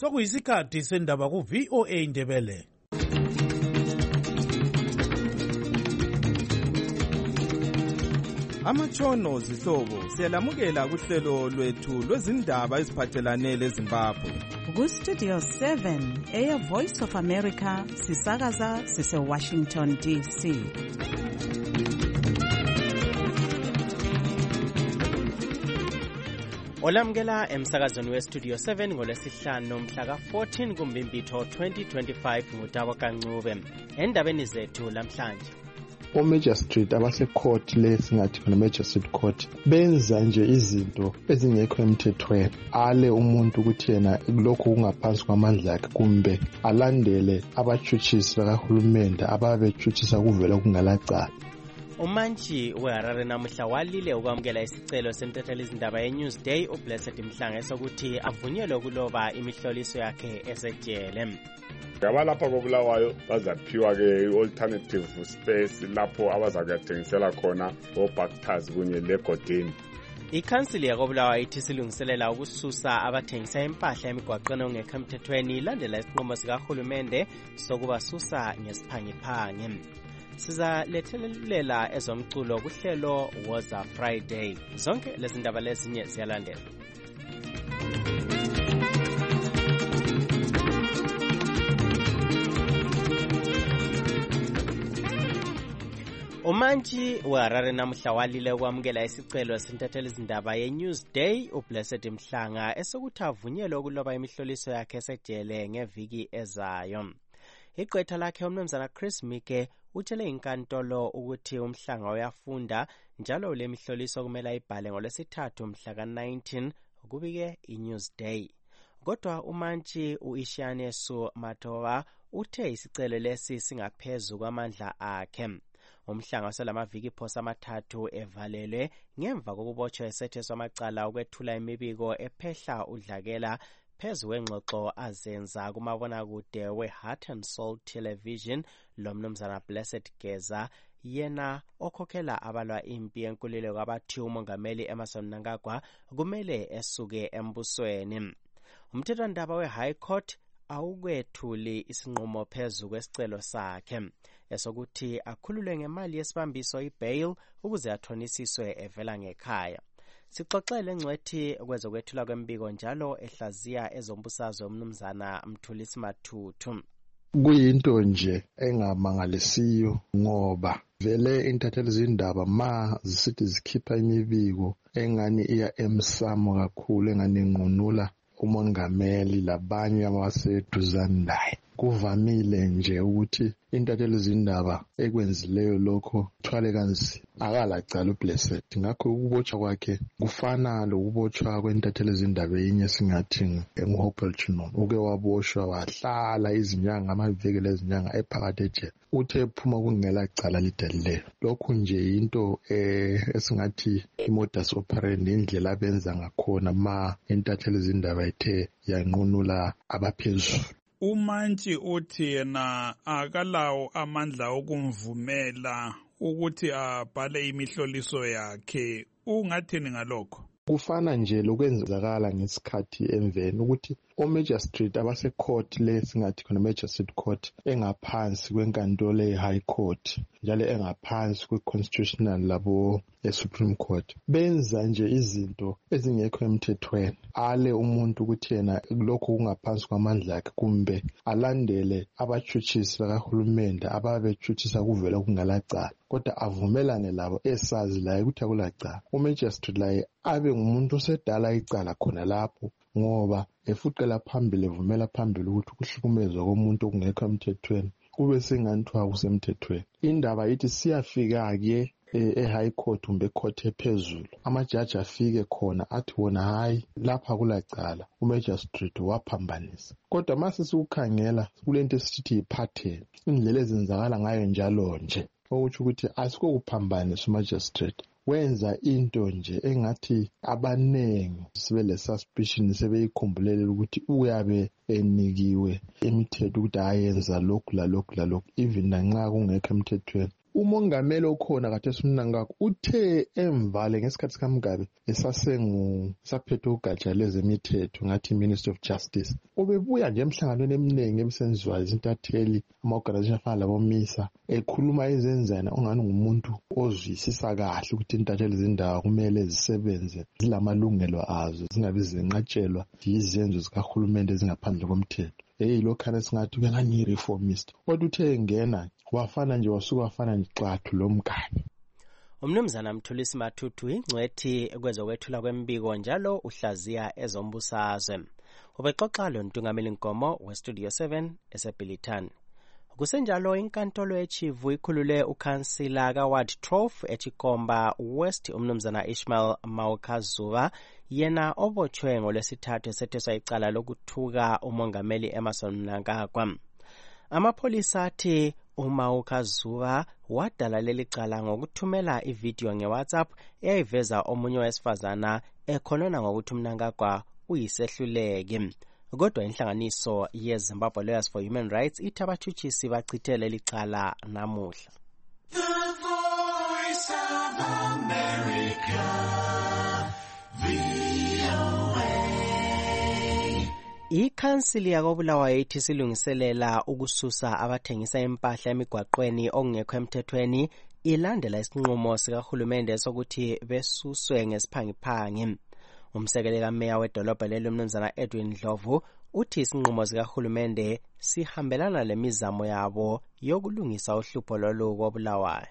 Sokuyisikhathi sendaba ku-VOA Indebele. Amatshono zihlobo siyalamukela kuhlelo lwethu lwezindaba eziphathelane leZimbabwe. Ku-Studio 7 Air Voice of America sisakaza sise-Washington DC. Olamukela emsakazweni we-Studio 7 ngolwesihlanu mhla ka-14 kuMbimbitho 2025 nguTabo Kancube. Endabeni zethu lamhlanje. O-Magistrate abase-court le singathi khona Magistrate Court benza nje izinto ezingekho emthethweni, ale umuntu ukuthi yena lokho kungaphansi kwamandla akhe kumbe alandele abatshutshisi bakahulumende ababetshutshisa kuvela kungalacala. Umantshi weHarare namuhla walile ukwamukela isicelo sentethelizindaba ye-Newsday uBlessed Mhlanga esokuthi avunyelwe ukuloba imihloliso yakhe esejele. Abalapha koBulawayo bazaphiwa-ke i-alternative space lapho abazakuthengisela khona oBhaktazi kunye leGodeni. Ikhansili yakoBulawayo ithi silungiselela ukususa abathengisa impahla emigwaqweni ongekho emthethweni ilandela isinqumo sikahulumende sokubasusa ngesiphangiphangi. Sizalethelela ezomculo kuhlelo Woza Friday. Zonke lezi ndaba lezinye ziyalandela. Umantshi weHarare namuhla walile ukwamukela isicelo sentethelizindaba ye-Newsday uBlessed Mhlanga esokuthi avunyelwe ukuloba imihloliso yakhe esejele ngeviki ezayo. Igqwetha lakhe umnumzana Chris Mike utshele inkantolo ukuthi uMhlanga uyafunda njalo le mihloliso kumele ayibhale ngolwesithathu mhla ka-19 kubike iNewsday. Kodwa umantshi uIshanesu Matowa uthe isicelo lesi singaphezu kwamandla akhe. Umhlanga waselamaviki phosa amathathu evalelwe ngemva kokubotshwa esetheswa amacala ukwethula imibiko ephehla udlakela phezu kwengxoxo azenza kumabonakude we-Heart and Soul Television lomnumzana Blessed Geza, yena okhokhela abalwa impi yenkululeko abathi umongameli Emmerson Mnangagwa kumele esuke embusweni. Umthethwandaba we-High Court awukwethuli isinqumo phezu kwesicelo sakhe esokuthi akhululwe ngemali yesibambiso i-bail ukuze athonisiswe evela ngekhaya. Sixoxele ngcwethi kwezokwethula kwembiko njalo ehlaziya ezombusazwe umnumzana Mthulisi Mathuthu. Kuyinto nje engamangalisiyo ngoba vele intethelizindaba ma zisithi zikhipha imibiko engani iya emsamo kakhulu engani nqunula umongameli labanye abaseduzane naye. Kuvamile nje ukuthi intethelizindaba ekwenzileyo lokho thwale kanzi akalacala uBlessed. Ngakho ukubotshwa kwakhe kufana lokubotshwa kwentethelizindaba enye singathi nguHopel Chinon. Uke waboshwa wahlala izinyanga amaviki lezinyanga ephakathi ejele. Uthe ephuma kungela cala lidelileyo. Lokhu nje into esingathi imodus operandi indlela abenza ngakhona ma intethelizindaba ethe yanqunula abaphezulu. Umantshi uthi yena akalawo amandla okumvumela ukuthi abhale imihloliso yakhe. Ungathini ngalokho? Kufana nje lokwenzakala ngesikhathi emveni ukuthi o-Magistrate abase-court le singathi khona Magistrate Court engaphansi kwenkantolo ye-High Court njalo engaphansi kwe-Constitutional labo e-Supreme Court benza nje izinto ezingekho emthethweni, ale umuntu ukuthi yena lokho kungaphansi kwamandla akhe kumbe alandele abatshutshisi bakahulumende ababetshutshisa kuvela kungalacala kodwa avumelane labo esazi laye ukuthi akulacala. U-Magistrate laye abe ngumuntu osedala icala khona lapho ngoba efuqela phambili evumela phambili ukuthi ukuhlukumezwa komuntu okungekho emthethweni kube senganthwa kusemthethweni. Indaba ithi siyafika-ke e-High Court kumbe e-court ephezulu amajaji afike khona athi wona hayi lapha kulacala u-Magistrate waphambanisa. Kodwa mase sikukhangela kulento esithi yi-pattern indlela ezenzakala ngayo njalo nje okuthi ukuthi asikokuphambanisa u-Magistrate wenza into nje engathi abanengi sibe le suspicion sebeyikhumbulele ukuthi uyabe enikiwe imithetho ukuthi ayenza lokhu lalokhu lalokhu even nanxa kungekho emthethweni umongameli okhona kade simnangakho uthe emvale ngesikhathi sikaMgabe esaphethe ugatsha lezemithetho ngathi Ministry of Justice ubebuya nje emhlanganweni eminingi emsenziwayo izintatheli ama-organization afana labomisa ekhuluma izenzana ongani ngumuntu ozwisisa kahle ukuthi intatheli zindawo kumele zisebenze zilamalungelo azo zingabi zinqatshelwa yizenzo zikahulumende ezingaphandle komthetho. Lokhana singathi ngani yi-reformist kodwa uthe ngena wafana nje wafana nje xathu lomgane. Umnumzana Mthulisi Mathuthu ingcwethi kwezokwethula kwembiko njalo uhlaziya ezombusazwe. Ubexoxa lo ntungameli Nkomo weStudio 7 eseBilitani. Kusenjalo inkantolo echivu ikhulule ukhansila kaWard 12 eChikomba West umnumzana Ishmael Mawukazuva yena obotshwe ngolwesithathu esetheswa icala lokuthuka umongameli Emmerson Mnangagwa. Amapholisa athi uMawukazuva wadala leli cala ngokuthumela ivideo ngeWhatsApp eyayiveza omunye wesifazana ekhonona ngokuthi Mnangagwa uyisehluleki. Kodwa inhlanganiso yeZimbabwe Lawyers for Human Rights ithi abathutshisi bachithe leli cala namuhla. The Voice of America, VOA. Ikhansili yakoBulawayo ithi silungiselela ukususa abathengisa impahla emigwaqweni okungekho emthethweni ilandela isinqumo sikahulumende sokuthi besuswe ngesiphangiphangi. Umsekeli kaMeya wedolobha lelo umnumzana Edwin Ndlovu uthi isinqumo sikahulumende sihambelana lemizamo yabo yokulungisa uhlupho lolu koBulawayo.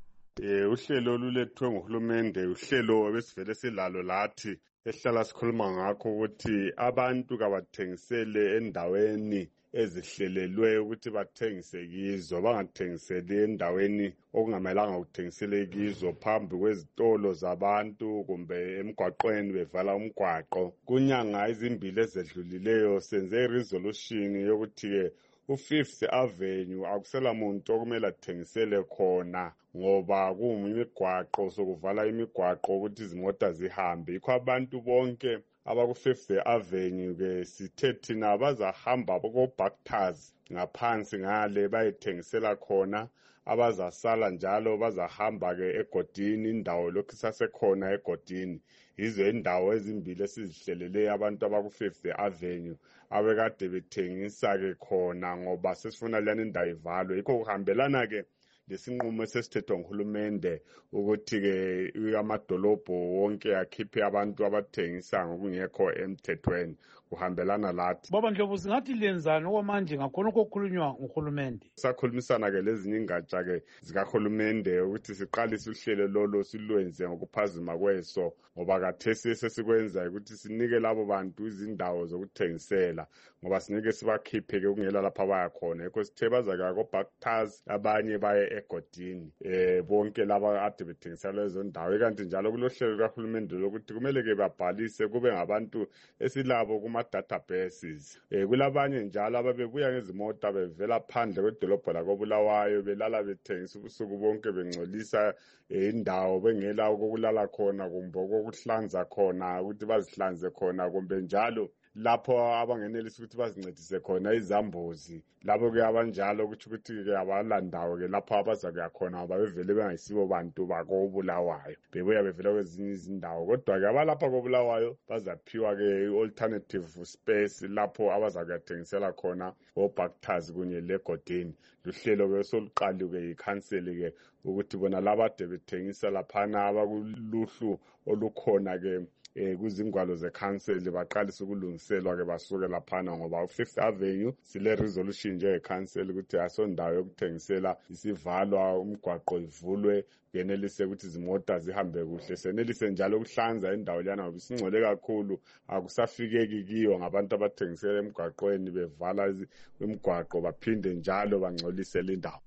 Uhlelo olulethwe nguhulumende uhlelo ebesivele silalo lathi ehlala sikhuluma ngakho ukuthi abantu kabathengisele endaweni ezihlelelwe ukuthi bathengise kizo bangathengiseli endaweni okungamelanga ukuthengisele kizo phambi kwezitolo zabantu kumbe emgwaqweni bevala umgwaqo. Kunyanga ezimbili ezedlulileyo senze resolution yokuthi u5th Avenue akusela muntu okumele athengisele khona ngoba kuyimigwaqo sokuvala imigwaqo ukuthi izimota zihambe. Ikho abantu bonke abaku5th Avenue ke sithe thina bazahamba ko-Buckters ngaphansi ngale bayethengisela khona, abazasala njalo bazahamba ke egodini indawo lokhu sasekhona egodini. Yizo indawo ezimbili esizihlelele abantu abaku5th Avenue abekade bethengisa ke khona ngoba sesifuna lana indawo ivalwe. Yikho kuhambelana ke lesinqumo esesithethwa nguhulumende ukuthi ke amadolobho wonke akhiphe abantu abathengisa ngokungekho emthethweni. Kuhambelana lathi. Baba Ndlovu singathi lenzani okwamanje ngakhona okukhulunywa nguhulumende? Sakhulumisana ke lezinye ingatsha ke zikahulumende ukuthi siqalise uhlelo lolo silwenze ngokuphazima kweso ngoba kathesi sesikwenza ukuthi sinike labo bantu izindawo zokuthengisela ngoba sinike sibakhiphe ke kungela lapha baya khona. Yikho sithe bazake ko-Buckters abanye baye egodini bonke laba ade bethengisela lezo ndawo. Kanti njalo kulohlelo lukahulumende lokuthi kumele ke babhalise kube ngabantu esilabo kuma-databases. Kulabanye njalo ababebuya ngezimota bevela phandle kwedolobho lakoBulawayo belala bethengisa ubusuku bonke bengcolisa indawo bengela okokulala khona kumbe okokuhlanza khona ukuthi bazihlanze khona kumbe njalo lapho abangenelisa ukuthi bazincedise khona izambuzi. Labo ke abanjalo ukuthi ke abalandawo ke lapho abazakuya khona ngoba bevele bengayisibo bantu bakoBulawayo bebuya bevela kwezinye izindawo. Kodwa ke abalapha koBulawayo bazaphiwa ke alternative space lapho abazakuthengisela khona oBuckters kunye legodini. Luhlelo ke soluqali ke ikhanseli ke ukuthi bona labade bethengisa laphana abakuluhlu olukhona ke kuzingwalo zekhanseli baqalisa ukulungiselwa ke basuke laphana ngoba u5th Avenue sile resolution nje ekhanseli ukuthi asondawo yokuthengisela isivalwa umgwaqo ivulwe genelise ukuthi izimota zihambe kuhle. Senelise njalo ukuhlanza indawo lana ngoba isingcole kakhulu akusafikeki kiyo ngabantu abathengisela emgwaqweni bevala imigwaqo baphinde njalo bangcolise indawo.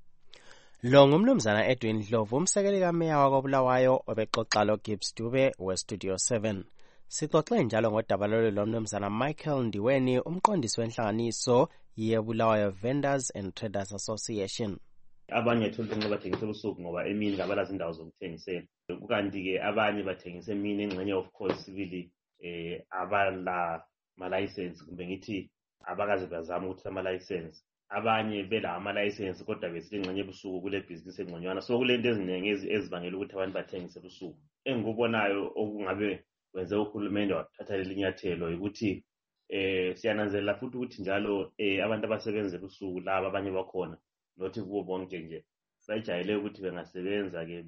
Lo ngumnumzana Edwin Ndlovu umsekeli kaMeya wakoBulawayo obexoxa loGibbs Dube weStudio 7. Sixoxe njalo ngodaba lo mnumzana Michael Ndiweni umqondisi wenhlanganiso yeBulawayo Vendors and Traders Association. Abanye ethola ukuthi bathengisela usuku ngoba emini ngabalazi indawo zokuthengisela. Kukanti ke abanye bathengisa emini engxenye of course civil abala ma license kumbe ngithi abakaze bazama ukuthi ama license abanye bela ama-license kodwa besingxenye ebusuku kule bhizinisi engconywana. So kulento eziningi ezibangela ukuthi abantu bathengise ebusuku. Engikubonayo okungabe wenze uhulumende wathatha leli nyathelo ukuthi siyananzelela futhi ukuthi njalo abantu abasebenza ebusuku laba abanye bakhona nothi kubo bonke nje sayijayele ukuthi bengasebenza-ke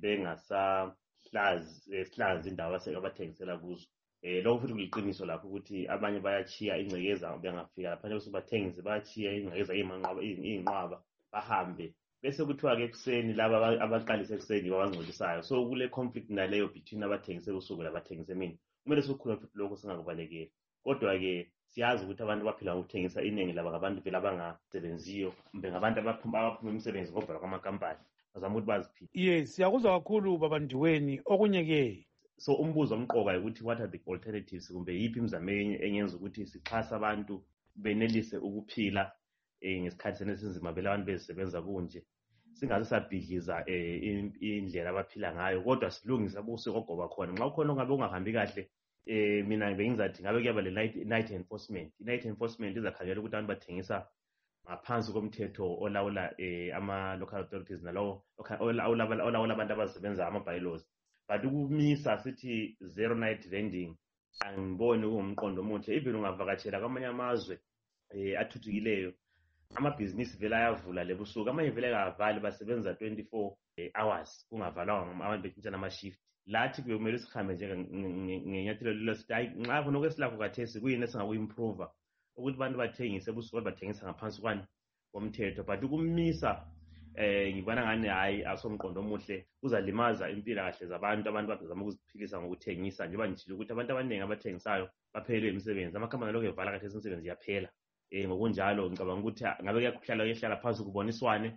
bengasahlazi indawo abathengisela kuzo. Lokho futhi kuliqiniso lakho ukuthi abanye bayachiya ingcekeza bengafika lapha bathengise bayachiya ingcekeza iy'nqwaba bahambe bese kuthiwa-ke ekuseni laba abaqalisa ekuseni babangcolisayo. So kule conflict naleyo between abathengise ebusuku labathengise emini kumele sikhulume futhi lokho singakubalekeli. Kodwa-ke siyazi ukuthi abantu baphila ngokuthengisa iningi laba ngabantu vele abangasebenziyo kumbe ngabantu abaphuma imisebenzi ngoba kwamakampani bazama ukuthi baziphile. Yes, siyakuzwa kakhulu baba Ndiweni. Okunye-ke so umbuzo omqoka ukuthi what are the alternatives kumbe yiphi imizamo engenza ukuthi sixhasa abantu benelise ukuphila ngesikhathi senesinzima vele abantu bezisebenza kunje singaze sabhidliza indlela abaphila ngayo kodwa silungise abusiko ogoba khona. Nxa ukhona ongabe ungahambi kahle mina bengizathi ngabe kuyaba le-night enforcement. I-night enforcement izakhangela ukuthi abantu bathengisa ngaphansi komthetho olawula ama-local authorities nalawo olawula abantu abasebenza ama-bylaws. But ukumisa sithi zero night vending angiboni kuwumqondo omuhle. Even ungavakatshela kwamanye amazwe athuthukileyo amabhizinisi vele ayavula lebusuku, amanye vele kavali basebenza 24 hours kungavalwa abantu betshintshana ama-shift. Lathi kumele sihambe ngenyathelo lelo sithi hayi nxa khona okwesilakho khathesi kuyini esingaku-improva ukuthi abantu bathengise ebusuku bathengisa ngaphansi komthetho. But ukumisa ngibona ngani hayi asomqondo omuhle, uzalimaza impilakahle zabantu bazama ukuziphilisa ngokuthengisa. Njengoba ngitshilo ukuthi abantu abaningi abathengisayo baphelelwe imisebenzi, amakhampani alokhu evala khathesi imisebenzi yaphela. Ngokunjalo ngicabanga ukuthi ngabe kuyahlala phansi kuboniswane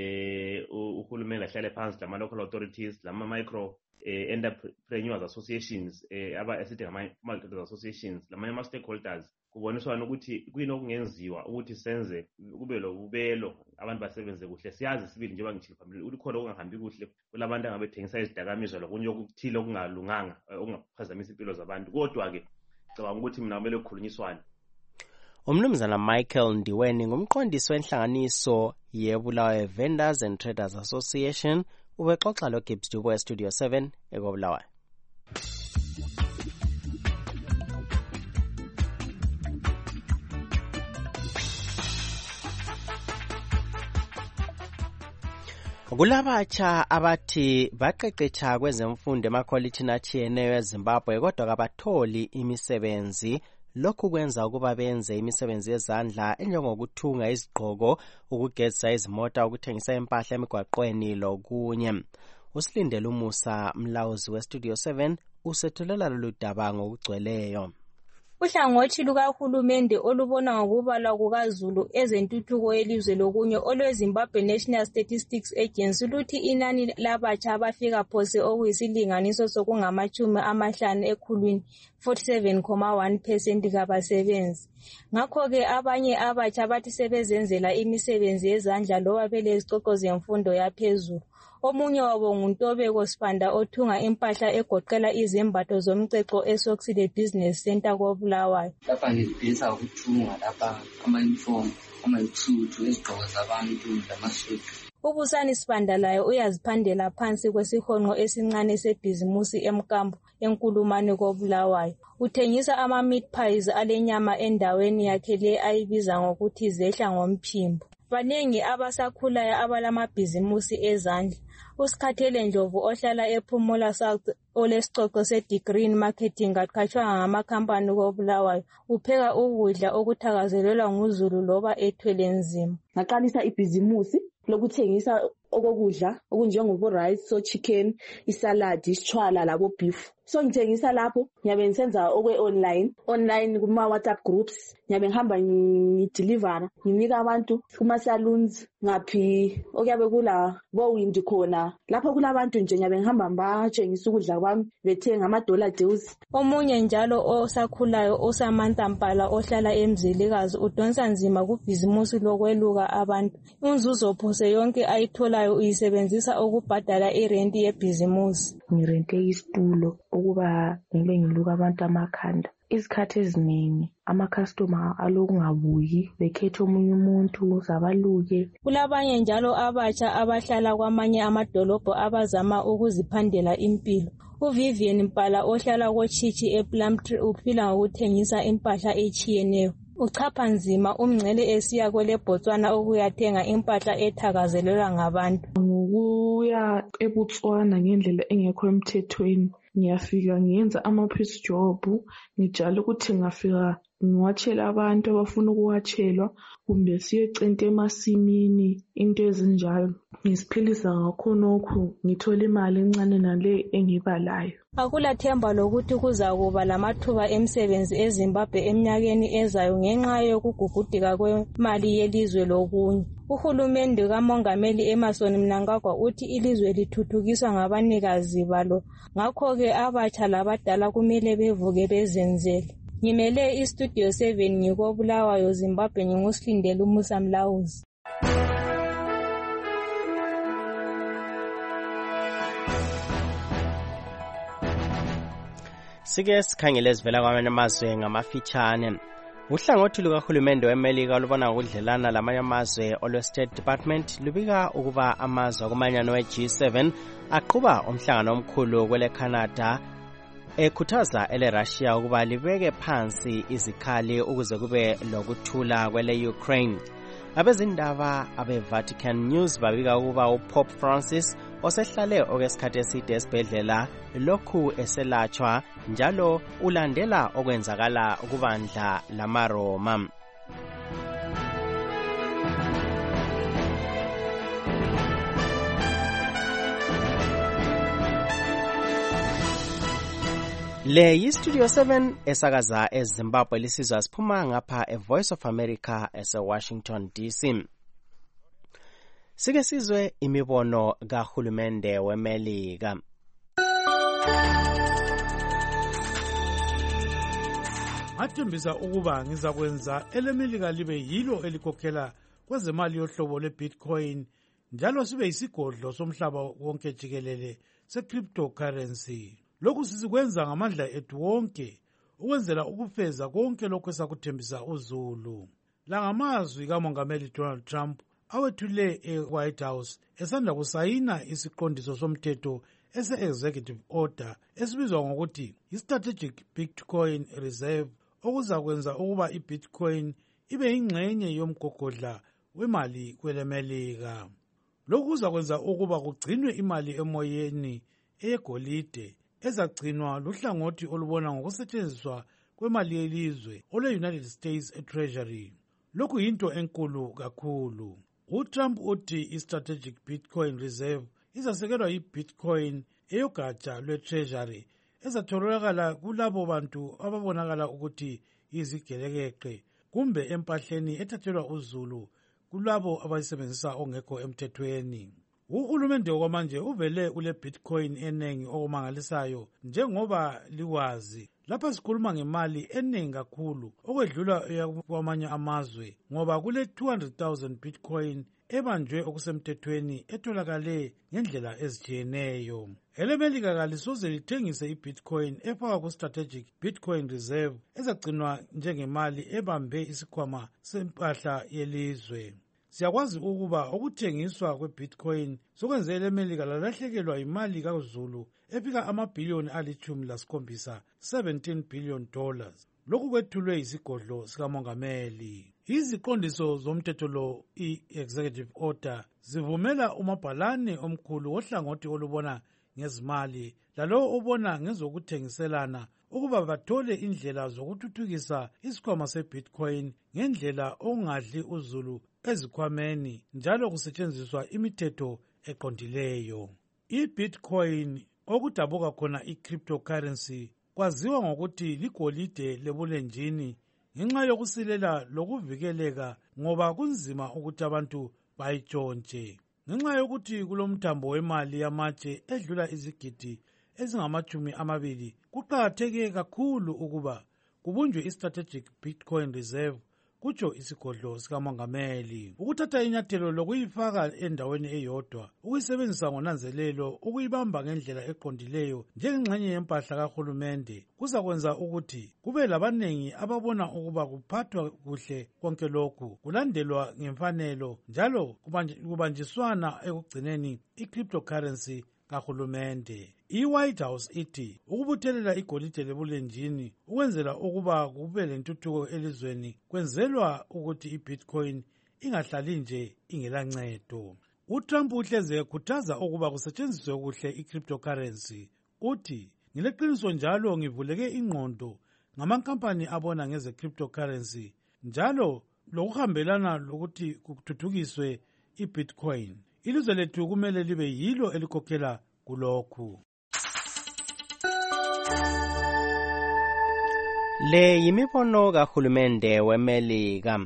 uhulumeni ahlale phansi lama-local authorities lama-micro entrepreneurs associations esithi ngama-multi associations lamanye ama-stakeholders kuboniswana ukuthi kuyini okungenziwa ukuthi senze kube lobubelo abantu basebenze kuhle. Siyazi sibili njengoba ngitshilo phambili ukuthi khona okungahambi kuhle kulabantu angabethengisa izidakamizwa lokunye okuthile okungalunganga okungaphazamisa impilo zabantu. Kodwa-ke ngicabanga ukuthi mina kumele kukhulunyiswane. Umnumzana Michael Ndiweni ngumqondisi wenhlanganiso yeBulawayo Vendors and Traders Association ubexoxa lo Gibbs Dubo eStudio 7 eKobulawayo. Kulabatsha abathi baqeqetsha kwezemfundo emakolitshini atshiyeneyo eZimbabwe kodwa kabatholi imisebenzi. Lokhu kwenza ukuba benze imisebenzi yezandla enjengokuthunga izigqoko, ukugezisa izimota, ukuthengisa impahla emigwaqweni lokunye. Usilindele umusa mlawuzi weStudio 7 usethulela lolu daba ngokugcweleyo. Uhlangothi lukahulumende olubona ngokubalwa kukazulu ezentuthuko yelizwe lokunye olweZimbabwe National Statistics Agency luthi inani labatsha abafika phose okuyisilinganiso sokungama-50 ekhulwini 47.1% kabasebenzi. Ngakho-ke abanye abatsha bathi sebezenzela imisebenzi yezandla loba belezicoko zemfundo yaphezulu. Omunye wabo nguNtobeko Sibanda othunga impahla egoqela izembatho zomceco eSoxide Business Center koBulawayo. Lapha ngizibhesa ukuthunga lapha ama-uniform, ama-suit, izigqoko zabantu lamasuit. Ubusani Sibanda laye uyaziphandela phansi kwesihonqo esincane sebhizimusi emkambo enkulumane koBulawayo. Uthengisa ama-meat pies alenyama endaweni yakhe le ayibiza ngokuthi zehla ngomphimbo. Banengi abasakhulayo abalamabhizimusi ezandla. Usikhathele Ndlovu ohlala ePhumula South olesicoco se-degree in marketing aqhatshwanga ngamakhampani koBulawayo upheka ukudla okuthakazelelwa nguzulu loba ethwele nzima. Ngaqalisa ibhizimusi lokuthengisa okokudla okunjengobo-rice, so-chicken, isaladi, isitshwala labo-beef. So ngithengisa lapho ngiyabe ngisenza okwe-online kuma-WhatsApp groups, ngiyabe ngihamba ngidilivara nginika abantu kuma-saloons ngaphi okuyabe kula bo-Windi khona. Lapho kulabantu nje ngiyabe ngihamba ngibatshengisa ukudla kwami bethenga ama-dollar deals. Omunye njalo osakhulayo uSamantha Mpala ohlala eMzilikazi udonsa nzima kubhizimusi lokweluka abantu. Inzuzo phose yonke ayitholayo uyisebenzisa ukubhadala irenti yebhizimusi. Ngirente isitulo ukuba ngibe ngiluka abantu amakhanda. izikhathi eziningi ama-customer alokungabuyi bekhethe omunye umuntu zabaluke. Kulabanye njalo abatsha abahlala kwamanye amadolobho abazama ukuziphandela impilo. uVivian Mpala ohlala koTshitshi ePlumtree uphila ngokuthengisa impahla etshiyeneyo. Uchapha nzima umngcele esiya kwele Botswana ukuyathenga impahla ethakazelelwa ngabantu. Ngokuya eBotswana ngendlela engekho emthethweni, ngiyafika ngiyenza ama-piece job, ngijala ukuthi ngafika ngiwatshela abantu abafuna ukuwatshelwa kumbe siyecenta emasimini, into ezinjalo. Ngisiphilisa ngakhonokho, ngithola imali encane nale engibalayo. Akulathemba lokuthi kuzakuba lamathuba emisebenzi eZimbabwe eminyakeni ezayo ngenxa yokugugudika kwemali yelizwe lokunye. Uhulumende kaMongameli Emmerson Mnangagwa uthi ilizwe lithuthukiswa ngabanikazi balo, ngakho-ke abatsha labadala kumele bevuke bezenzele. Ngimele iStudio 7 ngikobulawayo Zimbabwe, nginguSilindele Umusa Mlawuzi. Sike sikhangele ezivela kwamanye amazwe ngamafitshane. Uhlangothi lukahulumende weMelika olubona ukudlelana lamanye amazwe olwe-State Department lubika ukuba amazwe akumanyano we-G7 aqhuba umhlangano omkhulu kwele Canada ekhuthaza ele-Russia ukuba libeke phansi izikhali ukuze kube lokuthula kwele Ukraine. Abezindaba abe-Vatican News babika ukuba uPope Francis osehlale okwesikhathi eside esibhedlela lokhu eselatshwa njalo ulandela okwenzakala kubandla lamaRoma. Le yiStudio 7 esakaza eZimbabwe lisizwa siphuma ngapha eVoice of America eseWashington DC. Sike sizwe imibono kahulumende weMelika. Ngathembisa ukuba ngizakwenza eleMelika libe yilo elikhokhela kwezemali yohlobo lweBitcoin njalo sibe yisigodlo somhlaba wonke jikelele secryptocurrency. Lokhu sisikwenza ngamandla ethu wonke ukwenzela ukufeza konke lokho esakuthembisa uzulu. La ngamazwi kaMongameli Donald Trump awethule eWhite House esanda kusayina isiqondiso somthetho ese-executive order esibizwa ngokuthi i-Strategic Bitcoin Reserve, okuzakwenza ukuba iBitcoin ibe yingxenye yomgogodla wemali kweleMelika. Lokhu kuzakwenza ukuba kugcinwe imali emoyeni eyegolide ezagcinwa luhlangothi olubona ngokusetshenziswa kwemali yelizwe olwe-United States Treasury. Lokhu yinto enkulu kakhulu. UTrump uthi i-Strategic Bitcoin Reserve izasekelwa yi-Bitcoin eyogatsha lwe-Treasury ezatholakala kulabo bantu ababonakala ukuthi izigelekeqe kumbe empahleni ethathelwa uzulu kulabo abayisebenzisa ongekho emthethweni. Uhulumende okwamanje uvele ule Bitcoin enengi okumangalisayo njengoba likwazi. Lapha sikhuluma ngemali enengi kakhulu okwedlula kwamanye amazwe ngoba kule 200,000 Bitcoin ebanjwe okusemthethweni etholakale ngendlela ezitshiyeneyo. EleMelika kalisoze lithengise iBitcoin efakwa ku-Strategic Bitcoin Reserve ezagcinwa njengemali ebambe isikhwama sempahla yelizwe. Siyakwazi ukuba ukuthengiswa kweBitcoin sokwenze eleMelika lalahlekelwa imali kaZulu efika amabhiliyoni ali-17 $17 billion. Lokhu kwethulwe yisigodlo sikaMongameli. Iziqondiso zomthetho lo i-executive order zivumela umabhalane omkhulu wohlangothi olubona ngezimali lalowo obona ngezokuthengiselana ukuba bathole indlela zokuthuthukisa isikhwama seBitcoin ngendlela okungadli uzulu ezikhwameni njalo kusetshenziswa imithetho eqondileyo. IBitcoin okudabuka khona i-cryptocurrency kwaziwa ngokuthi ligolide lebulenjini ngenxa yokusilela lokuvikeleka ngoba kunzima ukuthi abantu bayitshontshe. Ngenxa yokuthi kulomthambo wemali yamatshe edlula izigidi ezingama-20, kuqakatheke kakhulu ukuba kubunjwe i-Strategic Bitcoin Reserve kutsho isigodlo sikamongameli. Ukuthatha inyathelo lokuyifaka endaweni eyodwa, ukuyisebenzisa ngonanzelelo, ukuyibamba ngendlela eqondileyo njengengxenye yempahla kahulumende kuzakwenza ukuthi kube labanengi ababona ukuba kuphathwa kuhle konke lokhu kulandelwa ngemfanelo njalo kubanjiswana ekugcineni i-cryptocurrency kahulumende. I-White House ithi ukubuthelela igolide lebulenjini ukwenzela ukuba kube lentuthuko elizweni kwenzelwa ukuthi i-Bitcoin ingahlali nje ingelancedo. uTrump uhleze ekhuthaza ukuba kusetshenziswe kuhle i-cryptocurrency. Uthi, ngileqiniso njalo ngivuleke ingqondo ngamankampani abona ngeze cryptocurrency njalo lokuhambelana lokuthi kuthuthukiswe i-Bitcoin. Ilizwe lethu kumele libe yilo elikhokhela kulokhu. Le yimibono kahulumende weMelika.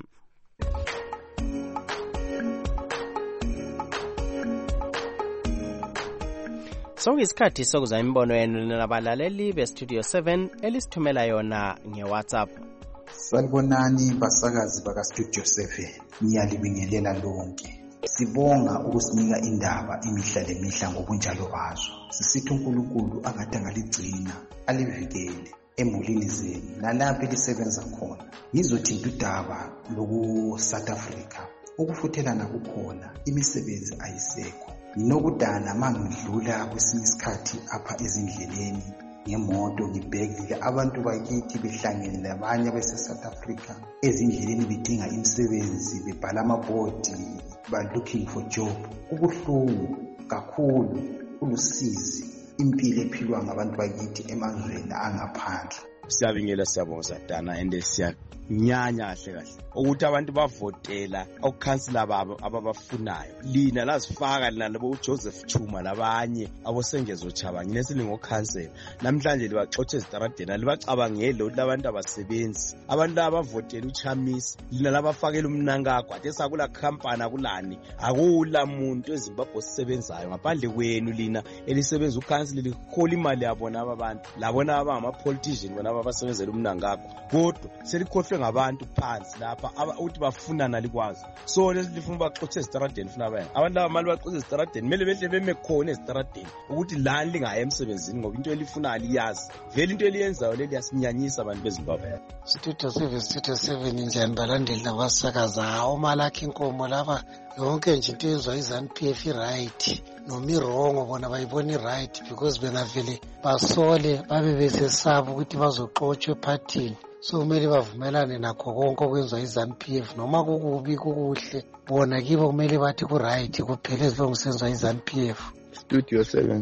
Sokuyisikhathi sokuza imibono yenu nabalaleli beStudio 7 elisithumela yona ngeWhatsApp. Salibonani basakazi bakaStudio 7, ngiyalibingelela lonke. Sibonga ukusinika indaba imihla lemihla ngobunjalo bazo. Sisithi uNkulunkulu akade angaligcina, alivikele emulini zenu nalapho elisebenza khona. Ngizothinta udaba loku South Africa. Ukufuthelana kukhona, imisebenzi ayisekho. Nginokudana mangidlula kwesinye isikhathi apha ezindleleni ngemoto ngibhekile abantu bakithi behlangene labanye base South Africa ezindleleni bedinga imisebenzi, bebhala amabhodi ba looking for job. Kubuhlungu kakhulu, kulusizi impilo ephilwa ngabantu bakithi emazweni angaphandle. Siyabingelela, siyabonga Satana ende siyanyanya kahle kahle ukuthi abantu bavotela ukukhansela babo ababafunayo. Lina lazifaka lina labo uJoseph Chuma labanye abosengezo Chabanye nesilingokhansela. Namhlanje libaxoxe ezitaradeni, libacabangele ukuthi abantu abasebenzi. Abantu abavotela uChamisi, lina labafakela umnankagwa ade sakula company akulani. Akula muntu eZimbabwe osebenzayo ngaphandle kwenu lina elisebenza ukhansela likhola imali yabona abantu. Labona abangama politician bona abasebenzela umnankagwa. Kodwa selikhohlwe ngabantu phansi lapha uthi bafunana likwazi. So lifuna baxoxe ezitaradeni funa abanye. Abantu abamali baxoxe ezitaradeni mele behle beme khona ezitaradeni ukuthi lani lingaye emsebenzini ngoba into elifuna aliyazi. Vele into eliyenzayo leli yasinyanyisa abantu beZimbabwe. Studio 7 njani balandeli nabasakaza omalakhe inkomo lapha yonke nje into yenziwa iZANU-PF right nomirongo bona bayibona right because bengavele basole babe besesaba ukuthi bazoxotshwe ephathini. So kumele bavumelane nakho konke okwenziwa iZANU-PF noma kukubi kukuhle bona kibo kumele bathi ku right kuphela ezilongisenziwa iZANU-PF. Studio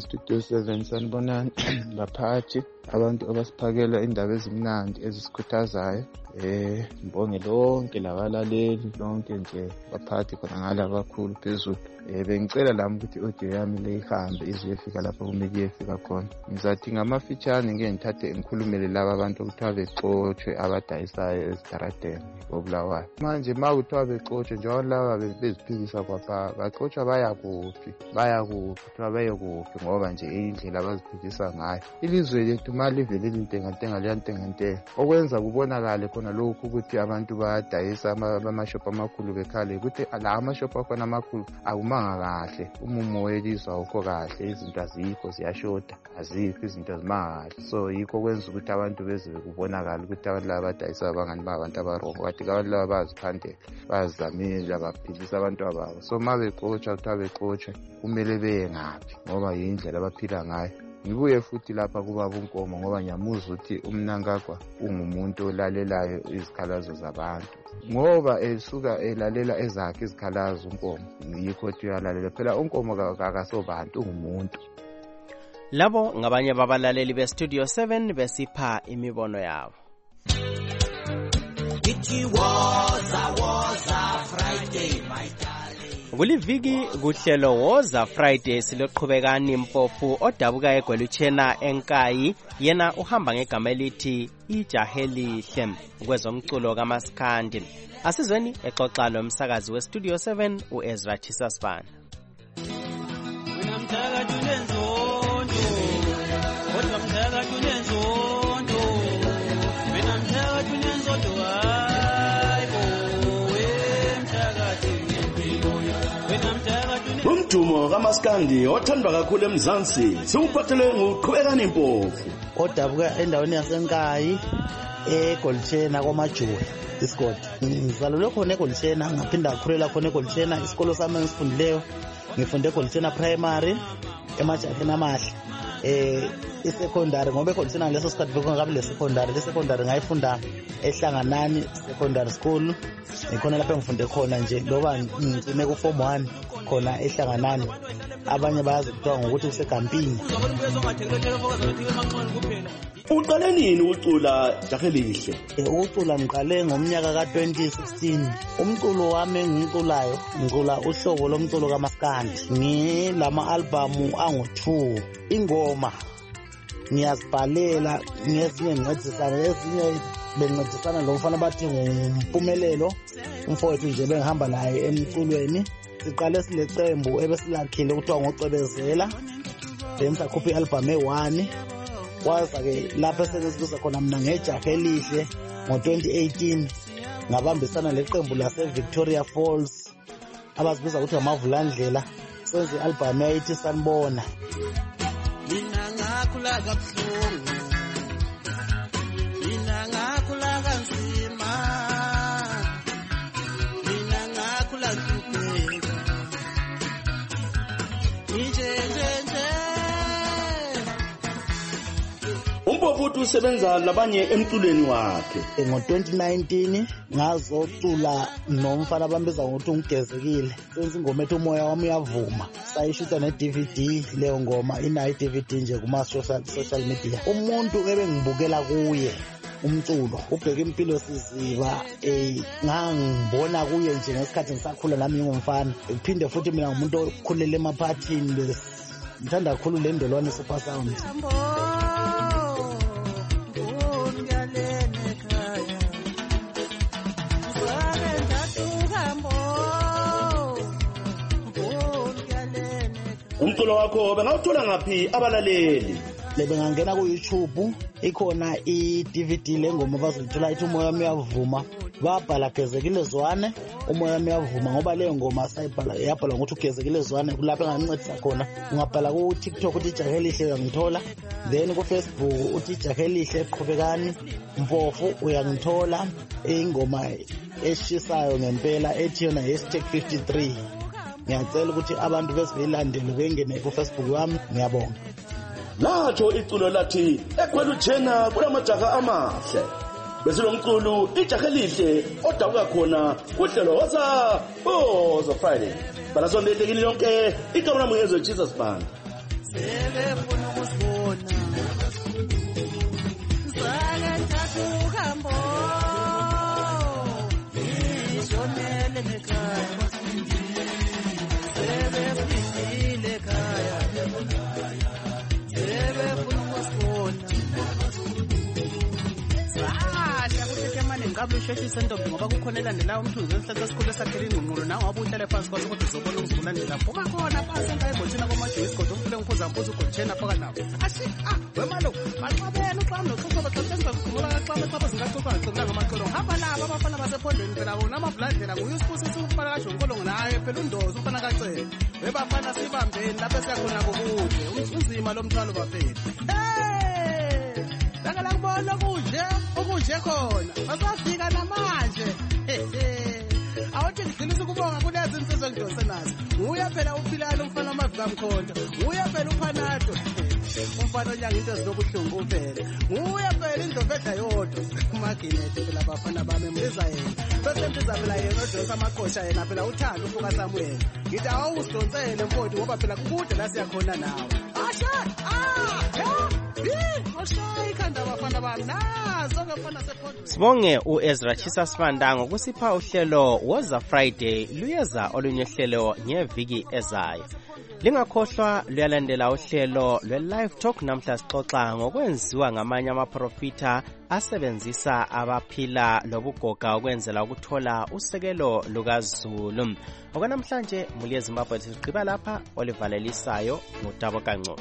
7 sanibonani baphathi abantu abasiphakela indaba ezimnandi ezisikhuthazayo. Ngibonge lonke labalaleli lonke nje baphathi khona ngala abakhulu phezulu. Bengicela lami ukuthi audio yami le ihambe iziyefika lapho kumele iyefika khona. Ngizathi ngamafitshane ngeke ngithathe ngikhulumele laba abantu ukuthiwa bexotshwe abadayisayo ezitaradeni koBulawayo. Manje makuthiwa bexotshwe njengoba laba beziphikisa kwapha baxotshwa baya kuphi kuthiwa baye kuphi ngoba nje indlela abaziphikisa ngayo. Ilizwe lethu mali vele lintengantenga liyantengantenga okwenza kubonakale khona lokhu ukuthi abantu bayadayisa amashop amakhulu bekhale ukuthi la amashop akhona amakhulu akumanga kahle, umumo welizwe awukho kahle, izinto azikho ziyashoda, azikho izinto zimanga kahle. So yikho kwenza ukuthi abantu beze kubonakala ukuthi abantu laba badayisa bangani babantu abarongo kanti abantu laba baziphandela bazamile baphilisa abantu ababo. So mabexotsha kuthiwa bexotshwe kumele beye ngaphi ngoba yindlela abaphila ngayo. Ngibuye futhi lapha kubaba uNkomo ngoba ngiyamuzwa ukuthi umnankagwa ungumuntu olalelayo izikhalazo zabantu ngoba esuka elalela ezakhe izikhalazo uNkomo yikho ukuthi uyalalela phela uNkomo akasobantu ungumuntu. Labo ngabanye babalaleli beStudio 7 besipha imibono yabo. It was a Friday, my darling. Kuliviki kuhlelo Woza Friday siloqhubekani Mpofu odabuka eGweluchena eNkayi yena uhamba ngegama elithi ijahelihle kwezomculo kaMaskandi. Asizweni exoxa lo msakazi weStudio 7 uEzra Chisaspan. kamaskandi othandwa kakhulu eMzansi siwuphathele nguqhubekani impofu odabuka endaweni yasenkayi eGolchena komajuwe isikole ngizalelwe khona eGolchena ngaphinda ngakhulela khona eGolchena isikolo sami engisifundileyo ngifunde eGolchena primary emajaheni amahle isecondary ngoba eGolchena leso sikhathi bekungabi le secondary ngayifunda eHlanganani secondary school ikhona lapho engifunde khona nje loba ngicime ku form 1 khona eHlanganani abanye bayazi kuthiwa ngokuthi useGampini. Uqale nini ucula Jahelihle? Ucula ngiqale ngomnyaka ka2016. Umculo wami engiculayo ngicula uhlobo lomculo kaMaskandi. Ngilama album angu2. Ingoma ngiyazibhalela ngezinye ngincedisana ezinye bencedisana lomfana bathi ngumpumelelo umfowethu nje bengihamba naye emculweni. Siqale silecembu ebesilakhile kuthiwa ngocebezela then sakhupha ialbum e1 kwaza ke lapha sesibuza khona mina ngeJahelihle ngo2018 ngabambisana leqembu lase Victoria Falls abazibiza ukuthi amavulandlela senze ialbum eyithi sanibona. Mina ngakhula kabuhlungu mina ngakhula kanzima mina ngakhula hlupheka Umpofu usebenza labanye emculweni wakhe. Ngo2019 ngazocula nomfana bambiza ngokuthi ungigezekile. Senze ingoma ethi umoya wami uyavuma. Sayishuta ne-DVD leyo ngoma inayo i-DVD nje kuma social media. Umuntu ebengibukela kuye umculo ubheka impilo siziba ngangibona kuye nje ngesikhathi ngisakhula nami ngumfana. Kuphinde futhi mina ngumuntu okhulela emaphathini ngithanda kakhulu le ndolwane Super Sound. Umculo wakho bengawuthola ngaphi abalaleli? Lebengangena ku YouTube ikhona i-DVD lengoma bazithola ithi umoya wami uyavuma babhala Gezekile Zwane umoya wami uyavuma ngoba leyo ngoma sayibhala yabhala ukuthi ugezekile Zwane kulapha engancedisa khona ungabhala ku TikTok uthi Jahelihle uyangithola then ku Facebook uthi Jahelihle qhubekani mpofu uyangithola ingoma eshisayo ngempela ethi yona #53 ngiyacela ukuthi abantu besiyilandele bengene ku Facebook wami ngiyabonga. Latsho iculo lathi eGolchena kulamajaha amahle besilomculo iJahelihle odabuka khona kuhlelo woza Friday balasondekile yonke igama lami ngezwe Jesus Band. Selefuna ukusibona Sake ndathu hambo Ishonele nekhaya Sebefindile ekhaya Sebefuna ukusibona Sasha kuthi manje ngabe usheshisa ntombi ngoba kukhona elandelayo umthunzi wesihlahla esikhulu sakhela ingqungqulo nawe wabe uhlale phansi kwathi ukuthi uzobona ukuzilandela buka khona phansi eGolchena komajuwe kodwa umfule ngiphuza mbuzo uGolchena phakathi nawo ashi wemalo baxabene uxamba noxoxo baxabenza kukhumula kaxamba xa zingaxoxa ngicela ngamaqolo hamba laba abafana basephondweni phela bona amavulandlela nguye usiphusi umfana kaJonkolo naye phela undozo umfana kaCele webafana sibambeni lapho siyakhona kokude unzima lo mthwalo bafethu Laka lakubona ukuje khona basafika namanje awuthi ngidlulisa ukubonga kulezi insizwe ngidose nazo nguye phela uphilana umfana wamavuka mkhonto nguye phela uPhanato umfana onyanga into zilokuhlungu kuphela nguye phela indlovedla yodwa uMaginethi phela abafana bami embiza yena bese mbiza phela yena odonsa amaqosha yena phela uthanda ufuka Samuel ngithi awusidonsele mfowethu ngoba phela kude la siyakhona nawe Sibonge uEzra Chisa Sibanda ngokusipha uhlelo Woza Friday luyeza olunye uhlelo ngeviki ezayo. Lingakhohlwa luyalandela uhlelo lwe-Live Talk namhla sixoxa ngokwenziwa ngamanye amaprofita asebenzisa abaphila lobugoga ukwenzela ukuthola usekelo lukaZulu. Okwanamhlanje muli eZimbabwe sigqiba lapha olivalelisayo ngutabo Kanco.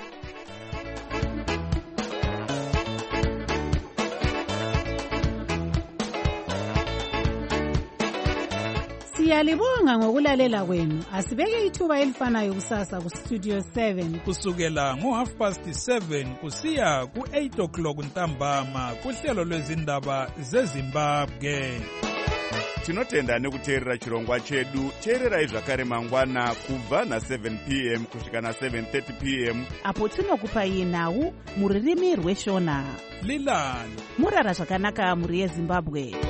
Siyalibonga ngokulalela kwenu. Asibeke ithuba elifanayo kusasa ku Studio 7 kusukela ngo7:30 kusiya ku8 o'clock ntambama kuhlelo lwezindaba zeZimbabwe. Tinotenda nekuteerera chirongwa chedu. Teererai zvakare mangwana kubva na7 p.m. kusvika na7:30 p.m. apo tinokupai nhau muririmi rweshona. Lilani murara zvakanaka muri yeZimbabwe.